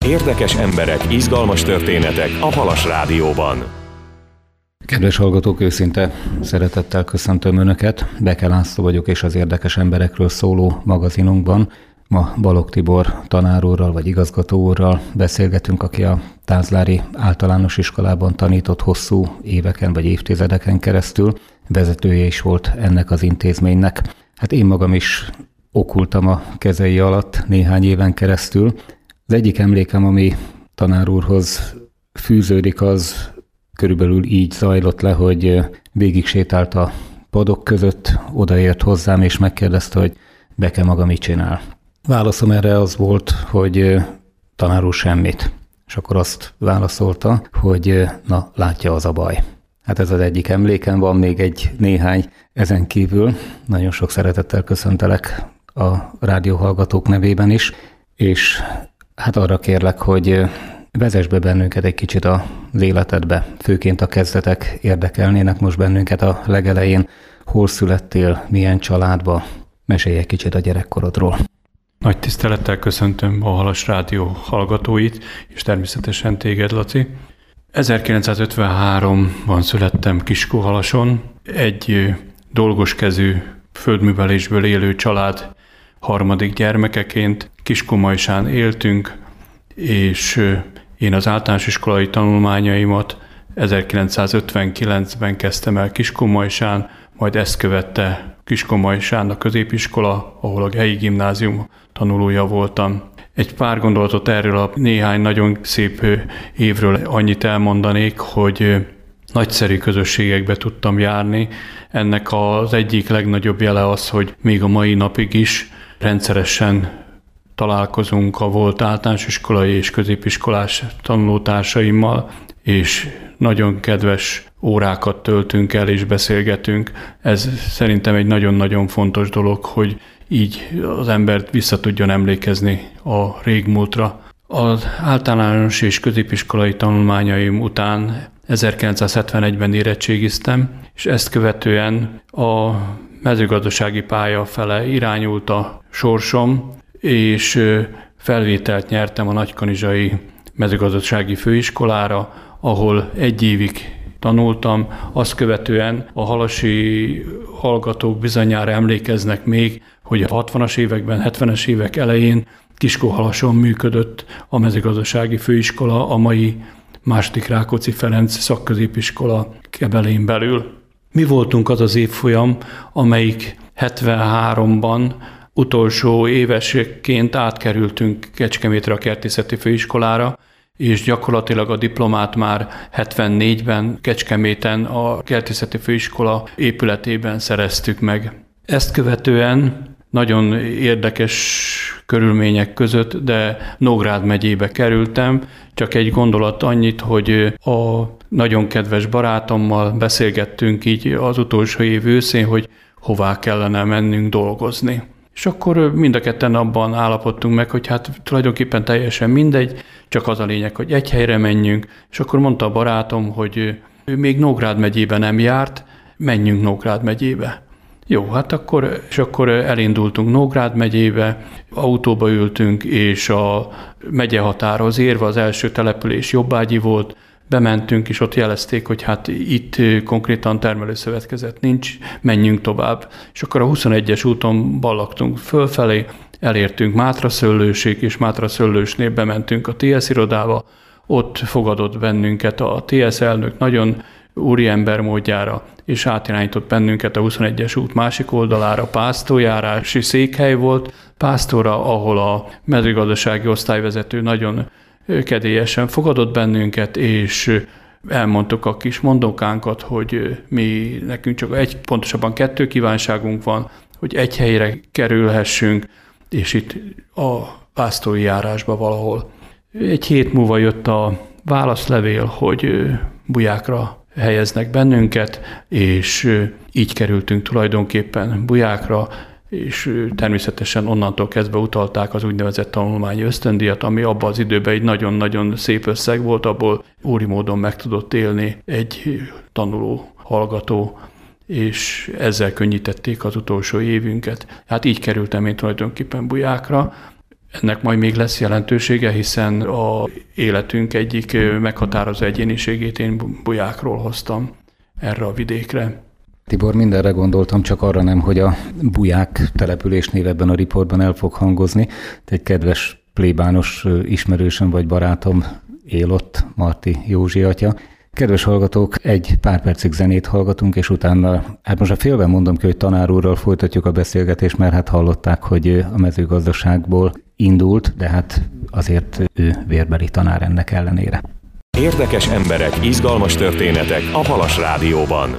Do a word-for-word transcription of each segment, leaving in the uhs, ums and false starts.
Érdekes emberek, izgalmas történetek a Halas Rádióban. Kedves hallgatók, őszinte szeretettel köszöntöm Önöket. Beke László vagyok, és az Érdekes emberekről szóló magazinunkban ma Balogh Tibor tanár úrral vagy igazgató úrral beszélgetünk, aki a Tázlári Általános Iskolában tanított hosszú éveken vagy évtizedeken keresztül, vezetője is volt ennek az intézménynek. Hát én magam is okultam a kezei alatt néhány éven keresztül. Az egyik emlékem, ami tanár úrhoz fűződik, az körülbelül így zajlott le, hogy végig sétált a padok között, odaért hozzám, és megkérdezte, hogy Beke, maga mit csinál. Válaszom erre az volt, hogy tanár úr, semmit. És akkor azt válaszolta, hogy na, látja, az a baj. Hát ez az egyik emlékem, van még egy néhány ezen kívül. Nagyon sok szeretettel köszöntelek a rádióhallgatók nevében is, és hát arra kérlek, hogy vezess be bennünket egy kicsit az életedbe, főként a kezdetek érdekelnének most bennünket a legelején. Hol születtél, milyen családba? Mesélj egy kicsit a gyerekkorodról. Nagy tisztelettel köszöntöm a Halas Rádió hallgatóit, és természetesen téged, Laci. ezerkilencszázötvenháromban születtem Kiskóhalason, egy dolgoskezű földművelésből élő család harmadik gyermekeként. Kiskómajsán éltünk, és én az általános iskolai tanulmányaimat ezerkilencszázötvenkilencben kezdtem el Kiskómajsán, majd ezt követte Kiskómajsán a középiskola, ahol a helyi gimnázium tanulója voltam. Egy pár gondolatot erről a néhány nagyon szép évről annyit elmondanék, hogy nagyszerű közösségekbe tudtam járni. Ennek az egyik legnagyobb jele az, hogy még a mai napig is rendszeresen találkozunk a volt általános iskolai és középiskolás tanulótársaimmal, és nagyon kedves órákat töltünk el és beszélgetünk. Ez szerintem egy nagyon-nagyon fontos dolog, hogy így az embert vissza tudjon emlékezni a régmúltra. Az általános és középiskolai tanulmányaim után ezerkilencszázhetvenegyben érettségiztem, és ezt követően a mezőgazdasági pálya fele irányult a sorsom, és felvételt nyertem a Nagykanizsai Mezőgazdasági Főiskolára, ahol egy évig tanultam. Azt követően a halasi hallgatók bizonyára emlékeznek még, hogy a hatvanas években, hetvenes évek elején Kiskóhalason működött a Mezőgazdasági Főiskola, a mai második Rákóczi Ferenc szakközépiskola kebelén belül. Mi voltunk az az évfolyam, amelyik hetvenháromban utolsó évesként átkerültünk Kecskemétre a Kertészeti Főiskolára, és gyakorlatilag a diplomát már hetvennégyben Kecskeméten a Kertészeti Főiskola épületében szereztük meg. Ezt követően nagyon érdekes körülmények között, de Nógrád megyébe kerültem. Csak egy gondolat annyit, hogy a nagyon kedves barátommal beszélgettünk így az utolsó év őszén, hogy hová kellene mennünk dolgozni. És akkor mind a ketten abban állapodtunk meg, hogy hát tulajdonképpen teljesen mindegy, csak az a lényeg, hogy egy helyre menjünk. És akkor mondta a barátom, hogy ő még Nógrád megyébe nem járt, menjünk Nógrád megyébe. Jó, hát akkor, és akkor elindultunk Nógrád megyébe, autóba ültünk, és a megyehatárhoz érve az első település Jobbágyi volt, bementünk, és ott jelezték, hogy hát itt konkrétan termelőszövetkezet nincs, menjünk tovább. És akkor a huszonegyes úton ballagtunk fölfelé, elértünk Mátraszöllősig, és Mátraszöllősnél bementünk a té es irodába, ott fogadott bennünket a té es elnök nagyon úriember módjára, és átirányított bennünket a huszonegyes út másik oldalára, pásztorjárási székhely volt, Pásztorra, ahol a mezőgazdasági osztályvezető nagyon kedélyesen fogadott bennünket, és elmondtuk a kis mondókánkat, hogy mi nekünk csak egy, pontosabban kettő kívánságunk van, hogy egy helyre kerülhessünk, és itt a pásztori járásba valahol. Egy hét múlva jött a válaszlevél, hogy Bujákra helyeznek bennünket, és így kerültünk tulajdonképpen Bujákra, és természetesen onnantól kezdve utalták az úgynevezett tanulmányi ösztöndíjat, ami abban az időben egy nagyon-nagyon szép összeg volt, abból úri módon meg tudott élni egy tanuló, hallgató, és ezzel könnyítették az utolsó évünket. Hát így kerültem én tulajdonképpen Bujákra. Ennek majd még lesz jelentősége, hiszen a életünk egyik meghatározó egyéniségét én Bujákról hoztam erre a vidékre. Tibor, mindenre gondoltam, csak arra nem, hogy a Buják település név ebben a riportban el fog hangozni. Te egy kedves plébános ismerősöm vagy barátom él ott, Marti Józsi atya. Kedves hallgatók, egy pár percig zenét hallgatunk, és utána, hát most a félben mondom ki, hogy tanár úrral folytatjuk a beszélgetést, mert hát hallották, hogy a mezőgazdaságból indult, de hát azért ő vérbeli tanár ennek ellenére. Érdekes emberek, izgalmas történetek a Halas Rádióban.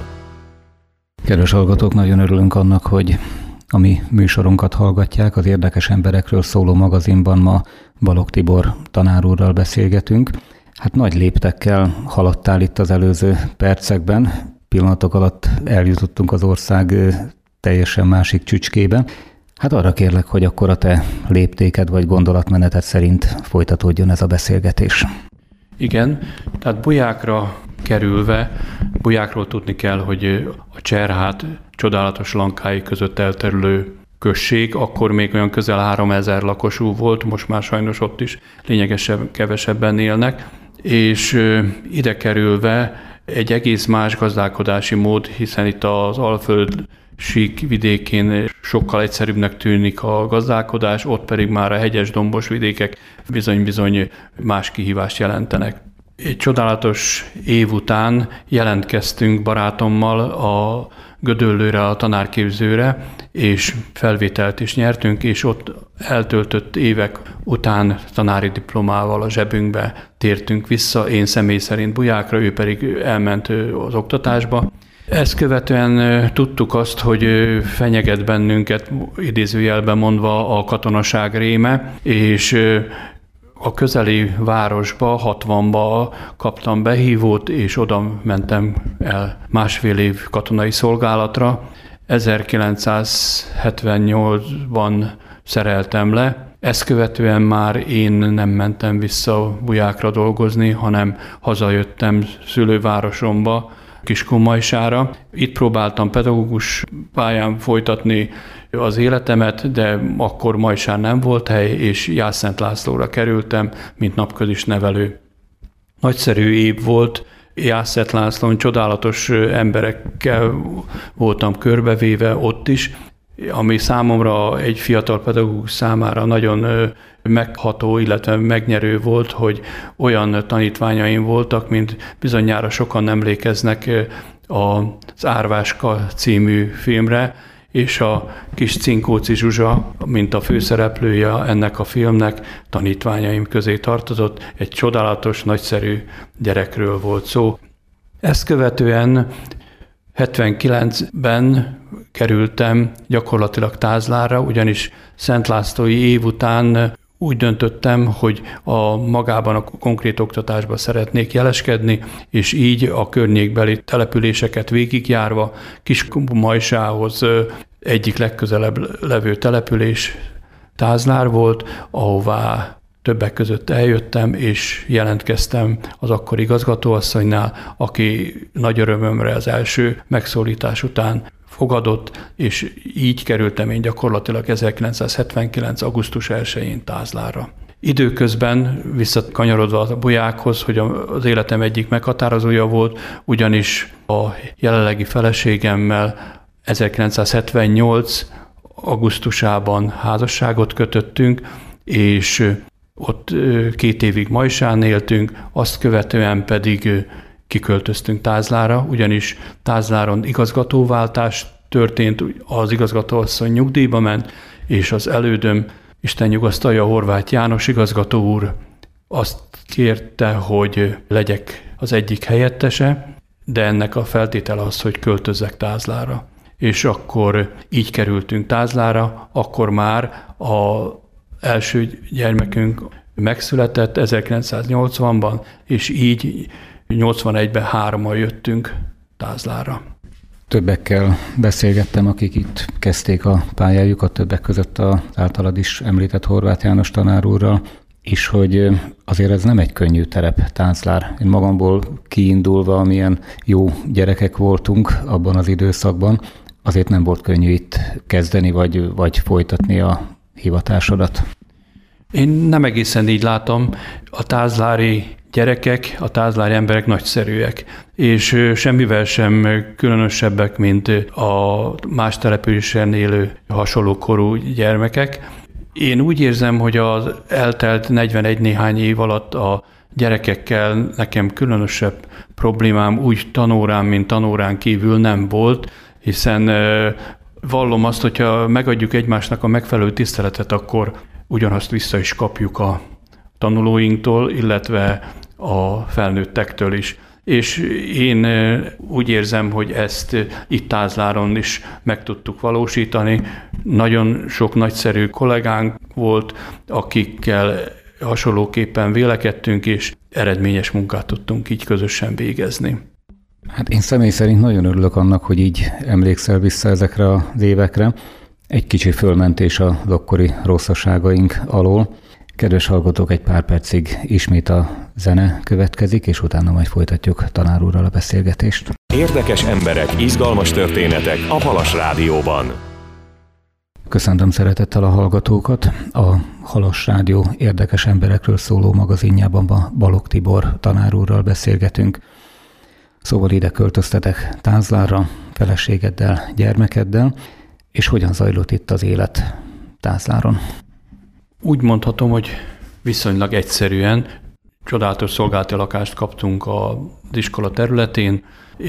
Kedves hallgatók, nagyon örülünk annak, hogy a mi műsorunkat hallgatják. Az Érdekes emberekről szóló magazinban ma Balogh Tibor tanár úrral beszélgetünk. Hát nagy léptekkel haladtál itt az előző percekben. Pillanatok alatt eljutottunk az ország teljesen másik csücskébe. Hát arra kérlek, hogy akkor a te léptéked vagy gondolatmeneted szerint folytatódjon ez a beszélgetés. Igen, tehát Bujákra kerülve, Bujákról tudni kell, hogy a Cserhát csodálatos Lankái között elterülő község, akkor még olyan közel háromezer lakosú volt, most már sajnos ott is lényegesen kevesebben élnek, és ide kerülve egy egész más gazdálkodási mód, hiszen itt az Alföld sík vidékén sokkal egyszerűbbnek tűnik a gazdálkodás, ott pedig már a hegyes dombos vidékek bizony-bizony más kihívást jelentenek. Egy csodálatos év után jelentkeztünk barátommal a Gödöllőre, a tanárképzőre, és felvételt is nyertünk, és ott eltöltött évek után tanári diplomával a zsebünkbe tértünk vissza, én személy szerint Bujákra, ő pedig elment az oktatásba. Ezt követően tudtuk azt, hogy fenyeget bennünket, idézőjelben mondva, a katonaság réme, és a közeli városba, hatvanba kaptam behívót, és oda mentem el másfél év katonai szolgálatra. ezerkilencszázhetvennyolcban szereltem le. Ezt követően már én nem mentem vissza Bujákra dolgozni, hanem hazajöttem szülővárosomba, Kiskunmajsára. Itt próbáltam pedagógus pályán folytatni az életemet, de akkor Majsán nem volt hely, és Jászszent Lászlóra kerültem, mint napközis nevelő. Nagyszerű év volt, Jászszent Lászlón csodálatos emberekkel voltam körbevéve ott is, ami számomra egy fiatal pedagógus számára nagyon megható, illetve megnyerő volt, hogy olyan tanítványaim voltak, mint bizonyára sokan emlékeznek az Árváska című filmre, és a kis Cinkóci Zsuzsa, mint a főszereplője ennek a filmnek, tanítványaim közé tartozott. Egy csodálatos, nagyszerű gyerekről volt szó. Ezt követően hetvenkilencben kerültem gyakorlatilag Tázlárra, ugyanis Szent Lászlói év után úgy döntöttem, hogy a magában a konkrét oktatásba szeretnék jeleskedni, és így a környékbeli településeket végigjárva Kiskunmajsához egyik legközelebb levő település Tázlár volt, ahová többek között eljöttem, és jelentkeztem az akkori igazgatóasszonynál, aki nagy örömömre az első megszólítás után fogadott, és így kerültem én gyakorlatilag ezerkilencszázhetvenkilenc. augusztus elsején Tázlárra. Időközben visszakanyarodva a Bujákhoz, hogy az életem egyik meghatározója volt, ugyanis a jelenlegi feleségemmel ezerkilencszázhetvennyolc. augusztusában házasságot kötöttünk, és ott két évig Majsán éltünk, azt követően pedig kiköltöztünk Tázlárra, ugyanis Tázláron igazgatóváltás történt, az igazgatóasszony nyugdíjba ment, és az elődöm, Isten nyugasztalja, Horváth János igazgató úr azt kérte, hogy legyek az egyik helyettese, de ennek a feltétele az, hogy költözzek Tázlárra. És akkor így kerültünk Tázlárra, akkor már az első gyermekünk megszületett ezerkilencszáznyolcvanban, és így nyolcvanegyben hárman jöttünk Tázlárra. Többekkel beszélgettem, akik itt kezdték a pályájukat, többek között az általad is említett Horváth János tanár úrral, és hogy azért ez nem egy könnyű terep, Tázlár. Én magamból kiindulva, amilyen jó gyerekek voltunk abban az időszakban, azért nem volt könnyű itt kezdeni, vagy, vagy folytatni a hivatásodat. Én nem egészen így látom. A tázlári gyerekek, a tázlári emberek nagyszerűek, és semmivel sem különösebbek, mint a más településen élő hasonló korú gyermekek. Én úgy érzem, hogy az eltelt negyvenegy néhány év alatt a gyerekekkel nekem különösebb problémám úgy tanórán, mint tanórán kívül nem volt, hiszen vallom azt, hogyha megadjuk egymásnak a megfelelő tiszteletet, akkor ugyanazt vissza is kapjuk a tanulóinktól, illetve a felnőttektől is. És én úgy érzem, hogy ezt itt Tázláron is meg tudtuk valósítani. Nagyon sok nagyszerű kollégánk volt, akikkel hasonlóképpen vélekedtünk, és eredményes munkát tudtunk így közösen végezni. Hát én személy szerint nagyon örülök annak, hogy így emlékszel vissza ezekre az évekre. Egy kicsi fölmentés az akkori rosszaságaink alól. Kedves hallgatók, egy pár percig ismét a zene következik, és utána majd folytatjuk tanár úrral a beszélgetést. Érdekes emberek, izgalmas történetek a Halas Rádióban. Köszöntöm szeretettel a hallgatókat. A Halas Rádió érdekes emberekről szóló magazinjában ma Balogh Tibor tanár úrral beszélgetünk. Szóval ide költöztetek Tázlárra, feleségeddel, gyermekeddel, és hogyan zajlott itt az élet Tázláron? Úgy mondhatom, hogy viszonylag egyszerűen csodálatos szolgálati lakást kaptunk az iskola területén,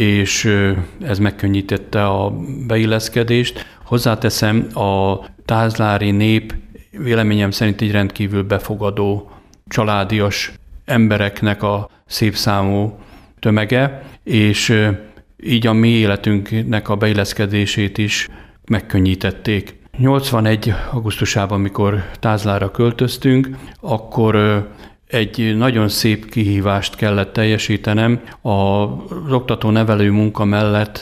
és ez megkönnyítette a beilleszkedést. Hozzáteszem, a tázlári nép véleményem szerint egy rendkívül befogadó, családias embereknek a szép számú tömege, és így a mi életünknek a beilleszkedését is megkönnyítették. nyolcvanegy augusztusában, amikor Tázlárra költöztünk, akkor egy nagyon szép kihívást kellett teljesítenem. Az oktató-nevelő munka mellett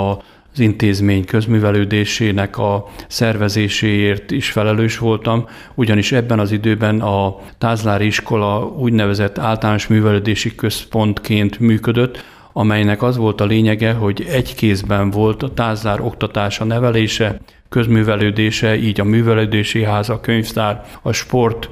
az intézmény közművelődésének a szervezéséért is felelős voltam, ugyanis ebben az időben a Tázlári iskola úgynevezett általános művelődési központként működött, amelynek az volt a lényege, hogy egy kézben volt a Tázlár oktatása, nevelése, közművelődése, így a művelődési ház, a könyvtár, a sport,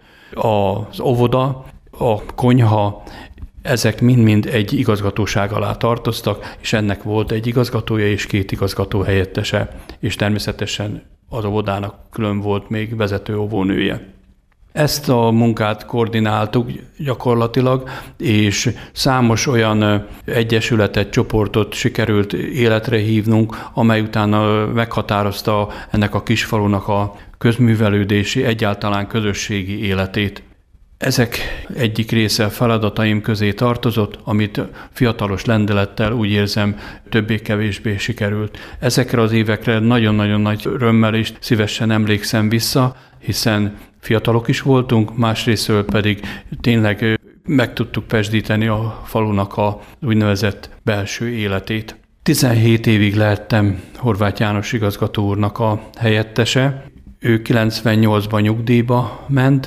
az óvoda, a konyha, ezek mind-mind egy igazgatóság alá tartoztak, és ennek volt egy igazgatója és két igazgató helyettese, és természetesen az óvodának külön volt még vezető óvónője. Ezt a munkát koordináltuk gyakorlatilag, és számos olyan egyesületet, csoportot sikerült életre hívnunk, amely utána meghatározta ennek a kisfalunak a közművelődési, egyáltalán közösségi életét. Ezek egyik része feladataim közé tartozott, amit fiatalos lendülettel úgy érzem többé-kevésbé sikerült. Ezekre az évekre nagyon-nagyon nagy örömmel és szívesen emlékszem vissza, hiszen fiatalok is voltunk, másrésztről pedig tényleg meg tudtuk pesdíteni a falunak a úgynevezett belső életét. tizenhét évig lehettem Horváth János igazgató úrnak a helyettese. Ő kilencvennyolcban nyugdíjba ment,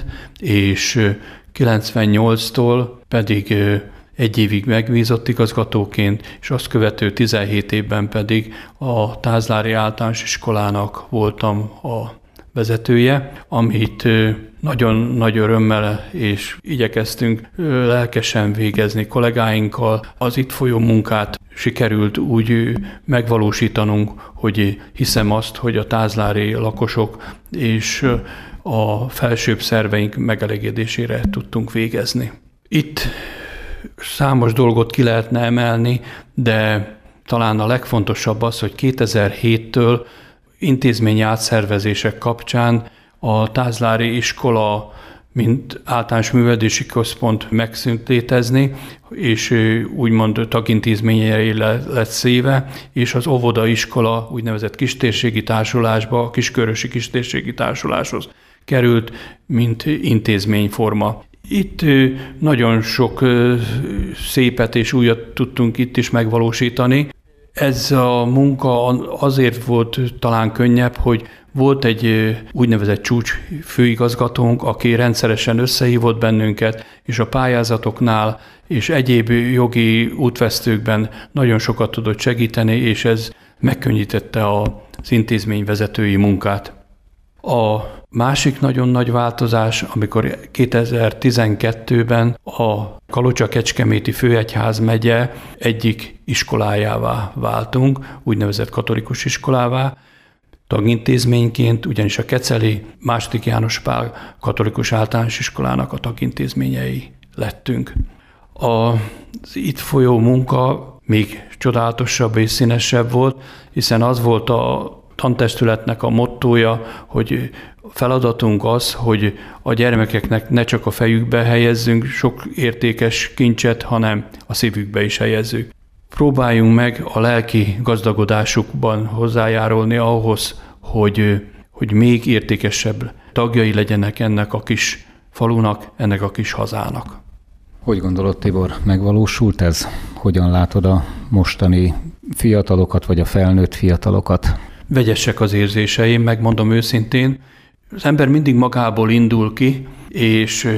és kilencvennyolctól pedig egy évig megbízott igazgatóként, és azt követő tizenhét évben pedig a Tázlári Általános Iskolának voltam a vezetője, amit nagyon nagy örömmel és igyekeztünk lelkesen végezni kollégáinkkal. Az itt folyó munkát sikerült úgy megvalósítanunk, hogy hiszem azt, hogy a tázlári lakosok és a felsőbb szerveink megelégedésére tudtunk végezni. Itt számos dolgot ki lehetne emelni, de talán a legfontosabb az, hogy kétezer-héttől intézményi átszervezések kapcsán a tázlári iskola, mint általános művelődési központ megszűnt létezni, és úgymond tagintézményei lett széve, és az óvodaiskola úgynevezett kistérségi társulásba, a Kiskörösi Kistérségi Társuláshoz került, mint intézményforma. Itt nagyon sok szépet és újat tudtunk itt is megvalósítani. Ez a munka azért volt talán könnyebb, hogy volt egy úgynevezett csúcs főigazgatónk, aki rendszeresen összehívott bennünket, és a pályázatoknál és egyéb jogi útvesztőkben nagyon sokat tudott segíteni, és ez megkönnyítette az intézmény vezetői munkát. A Másik nagyon nagy változás, amikor kétezer-tizenkettőben a Kalocsa-Kecskeméti Főegyház megye egyik iskolájává váltunk, úgynevezett katolikus iskolává, tagintézményként, ugyanis a Keceli második János Pál katolikus általános iskolának a tagintézményei lettünk. Az itt folyó munka még csodálatosabb és színesebb volt, hiszen az volt a tantestületnek a mottója, hogy feladatunk az, hogy a gyermekeknek ne csak a fejükbe helyezzünk sok értékes kincset, hanem a szívükbe is helyezzük. Próbáljunk meg a lelki gazdagodásukban hozzájárulni ahhoz, hogy, hogy még értékesebb tagjai legyenek ennek a kis falunak, ennek a kis hazának. Hogy gondolod, Tibor, megvalósult ez? Hogyan látod a mostani fiatalokat, vagy a felnőtt fiatalokat? Vegyesek az érzéseim, megmondom őszintén. Az ember mindig magából indul ki, és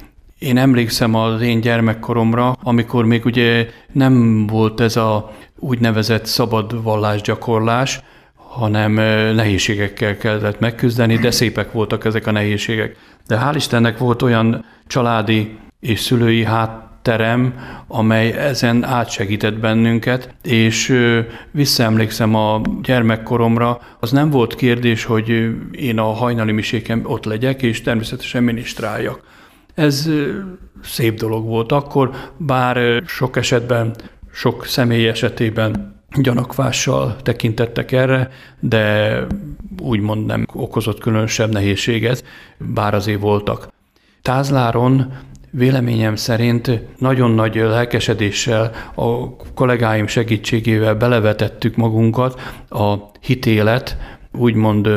én emlékszem az én gyermekkoromra, amikor még ugye nem volt ez a úgynevezett szabad vallásgyakorlás, hanem nehézségekkel kellett megküzdeni, de szépek voltak ezek a nehézségek. De hál' Istennek volt olyan családi és szülői hátterem, amely ezen átsegített bennünket, és visszaemlékszem a gyermekkoromra, az nem volt kérdés, hogy én a hajnali miséken ott legyek, és természetesen minisztráljak. Ez szép dolog volt akkor, bár sok esetben, sok személy esetében gyanakvással tekintettek erre, de úgymond nem okozott különösebb nehézséget, bár azért voltak. Tázláron véleményem szerint nagyon nagy lelkesedéssel, a kollégáim segítségével belevetettük magunkat a hitélet, úgymond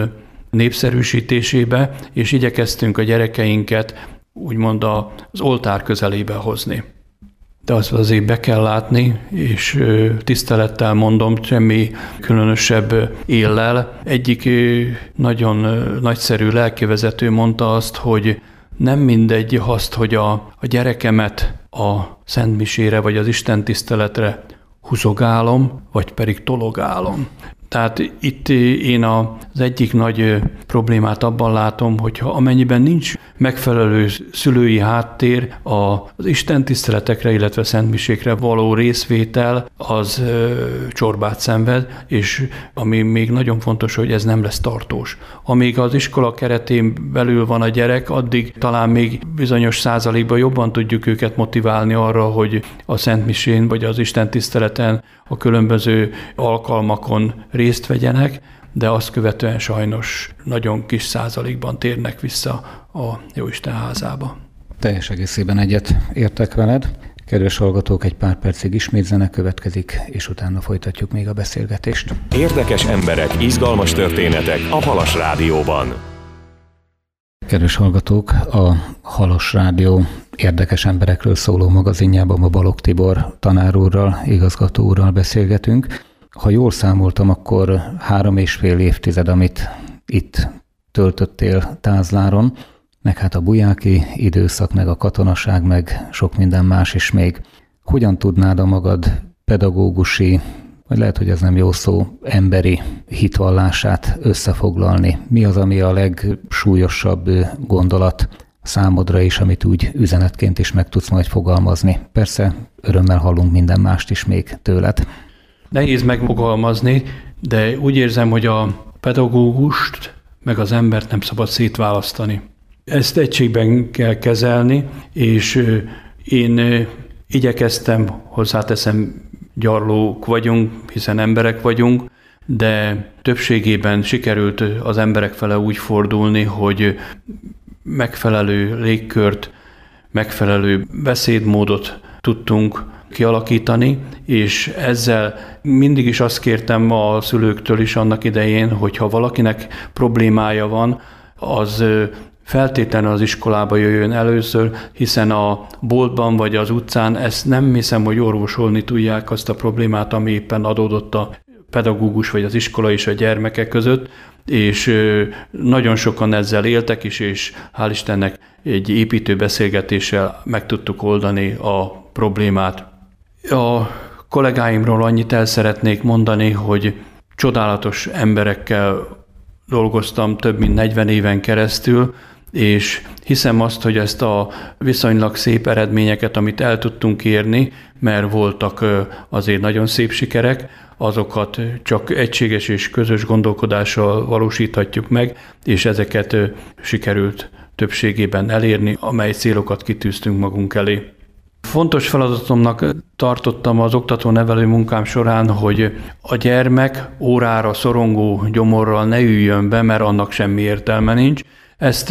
népszerűsítésébe, és igyekeztünk a gyerekeinket úgymond az oltár közelébe hozni. De azt azért be kell látni, és tisztelettel mondom, semmi különösebb éllel. Egyik nagyon nagyszerű lelkivezető mondta azt, hogy nem mindegy azt, hogy a, a gyerekemet a szentmisére vagy az istentiszteletre húzogálom, vagy pedig tologálom. Tehát itt én az egyik nagy problémát abban látom, hogyha amennyiben nincs megfelelő szülői háttér, az istentiszteletekre, illetve szentmisékre való részvétel, az csorbát szenved, és ami még nagyon fontos, hogy ez nem lesz tartós. Amíg az iskola keretén belül van a gyerek, addig talán még bizonyos százalékban jobban tudjuk őket motiválni arra, hogy a szentmisén vagy az istentiszteleten, a különböző alkalmakon részt vegyenek, de azt követően sajnos nagyon kis százalékban térnek vissza a Jóisten házába. Teljes egészében egyet értek veled. Kedves hallgatók, egy pár percig ismét zene következik, és utána folytatjuk még a beszélgetést. Érdekes emberek, izgalmas történetek a Halas Rádióban. Kedves hallgatók, a Halas Rádió érdekes emberekről szóló magazinjában a Balogh Tibor tanár úrral, igazgató úrral beszélgetünk. Ha jól számoltam, akkor három és fél évtized, amit itt töltöttél Tázláron, meg hát a bujáki időszak, meg a katonaság, meg sok minden más is még. Hogyan tudnád a magad pedagógusi, vagy lehet, hogy ez nem jó szó, emberi hitvallását összefoglalni? Mi az, ami a legsúlyosabb gondolat számodra is, amit úgy üzenetként is meg tudsz majd fogalmazni? Persze, örömmel hallunk minden mást is még tőled. Nehéz megfogalmazni, de úgy érzem, hogy a pedagógust meg az embert nem szabad szétválasztani. Ezt egységben kell kezelni, és én igyekeztem, hozzáteszem, gyarlók vagyunk, hiszen emberek vagyunk, de többségében sikerült az emberek fele úgy fordulni, hogy megfelelő légkört, megfelelő beszédmódot tudtunk kialakítani, és ezzel mindig is azt kértem a szülőktől is annak idején, hogy ha valakinek problémája van, az feltétlenül az iskolába jöjjön először, hiszen a boltban vagy az utcán ezt nem hiszem, hogy orvosolni tudják azt a problémát, ami éppen adódott a pedagógus vagy az iskola és a gyermekek között, és nagyon sokan ezzel éltek is, és hál' Istennek egy építő beszélgetéssel meg tudtuk oldani a problémát. A kollégáimról annyit el szeretnék mondani, hogy csodálatos emberekkel dolgoztam több mint negyven éven keresztül, és hiszem azt, hogy ezt a viszonylag szép eredményeket, amit el tudtunk érni, mert voltak azért nagyon szép sikerek, azokat csak egységes és közös gondolkodással valósíthatjuk meg, és ezeket sikerült többségében elérni, amely célokat kitűztünk magunk elé. Fontos feladatomnak tartottam az oktató-nevelő munkám során, hogy a gyermek órára szorongó gyomorral ne üljön be, mert annak semmi értelme nincs. Ezt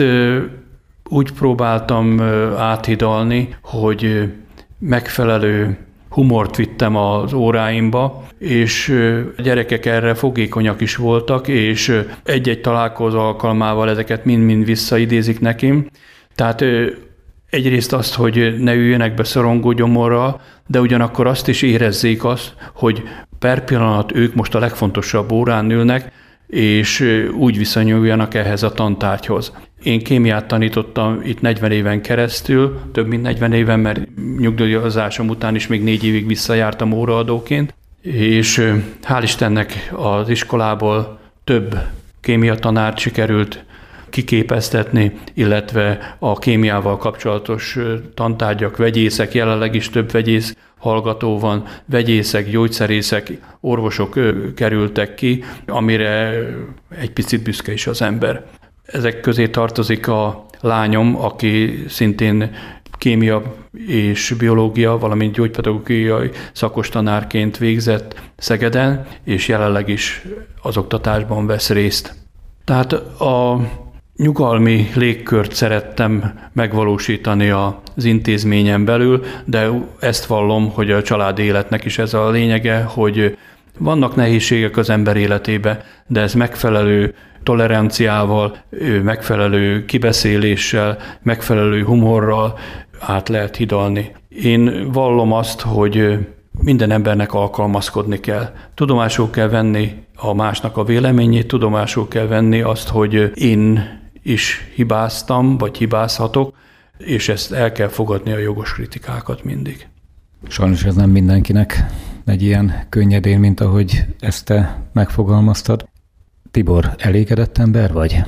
úgy próbáltam áthidalni, hogy megfelelő humort vittem az óráimba, és a gyerekek erre fogékonyak is voltak, és egy-egy találkozó alkalmával ezeket mind-mind visszaidézik nekim. Tehát egyrészt azt, hogy ne üljenek be szorongó gyomorral, de ugyanakkor azt is érezzék azt, hogy per pillanat ők most a legfontosabb órán ülnek, és úgy viszonyuljanak ehhez a tantárgyhoz. Én kémiát tanítottam itt negyven éven keresztül, több mint negyven éven, mert nyugdíjazásom után is még négy évig visszajártam óraadóként, és hál' Istennek az iskolából több kémiatanárt sikerült kiképeztetni, illetve a kémiával kapcsolatos tantárgyak, vegyészek, jelenleg is több vegyész hallgató van, vegyészek, gyógyszerészek, orvosok kerültek ki, amire egy picit büszke is az ember. Ezek közé tartozik a lányom, aki szintén kémia és biológia, valamint gyógypedagógiai szakos tanárként végzett Szegeden, és jelenleg is az oktatásban vesz részt. Tehát a nyugalmi légkört szerettem megvalósítani az intézményen belül, de ezt vallom, hogy a családi életnek is ez a lényege, hogy vannak nehézségek az ember életébe, de ez megfelelő toleranciával, megfelelő kibeszéléssel, megfelelő humorral át lehet hidalni. Én vallom azt, hogy minden embernek alkalmazkodni kell. Tudomásul kell venni a másnak a véleményét, tudomásul kell venni azt, hogy én is hibáztam, vagy hibázhatok, és ezt el kell fogadni a jogos kritikákat mindig. Sajnos ez nem mindenkinek egy ilyen könnyedén, mint ahogy ezt te megfogalmaztad. Tibor, elégedett ember vagy?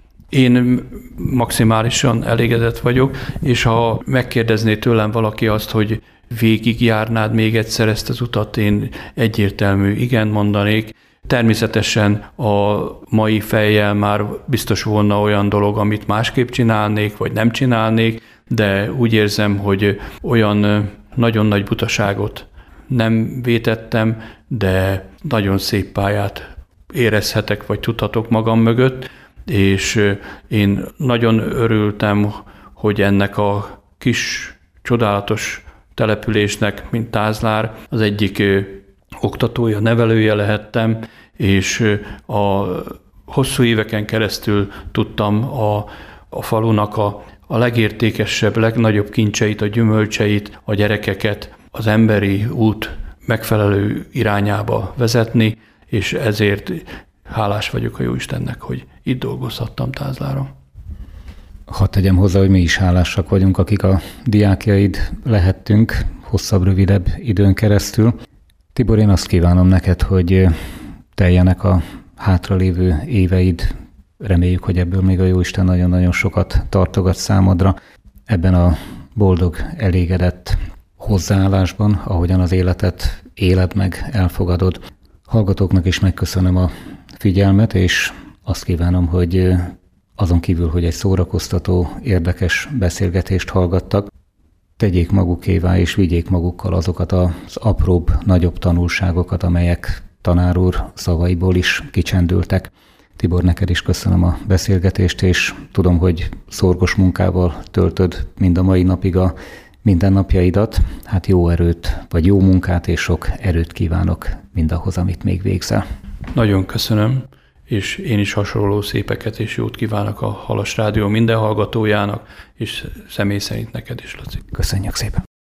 Én maximálisan elégedett vagyok, és ha megkérdezné tőlem valaki azt, hogy végigjárnád még egyszer ezt az utat, én egyértelmű igen mondanék. Természetesen a mai fejjel már biztos volna olyan dolog, amit másképp csinálnék, vagy nem csinálnék, de úgy érzem, hogy olyan nagyon nagy butaságot nem vétettem, de nagyon szép pályát érezhetek, vagy tudhatok magam mögött, és én nagyon örültem, hogy ennek a kis, csodálatos településnek, mint Tázlár, az egyik oktatója, nevelője lehettem, és a hosszú éveken keresztül tudtam a, a falunak a, a legértékesebb, legnagyobb kincseit, a gyümölcseit, a gyerekeket az emberi út megfelelő irányába vezetni, és ezért hálás vagyok a Jóistennek, hogy itt dolgozhattam Tázláron. Hadd tegyem hozzá, hogy mi is hálásak vagyunk, akik a diákjaid lehettünk hosszabb, rövidebb időn keresztül. Tibor, én azt kívánom neked, hogy teljenek a hátralévő éveid. Reméljük, hogy ebből még a Jóisten nagyon-nagyon sokat tartogat számodra. Ebben a boldog, elégedett hozzáállásban, ahogyan az életet éled meg, elfogadod. Hallgatóknak is megköszönöm a figyelmet, és azt kívánom, hogy azon kívül, hogy egy szórakoztató, érdekes beszélgetést hallgattak, tegyék magukévá és vigyék magukkal azokat az apróbb, nagyobb tanulságokat, amelyek tanár úr szavaiból is kicsendültek. Tibor, neked is köszönöm a beszélgetést, és tudom, hogy szorgos munkával töltöd mind a mai napig a mindennapjaidat. Hát jó erőt, vagy jó munkát és sok erőt kívánok mindahhoz, amit még végzel. Nagyon köszönöm, és én is hasonló szépeket és jót kívánok a Halas Rádió minden hallgatójának, és személy szerint neked is, Laci. Köszönjük szépen!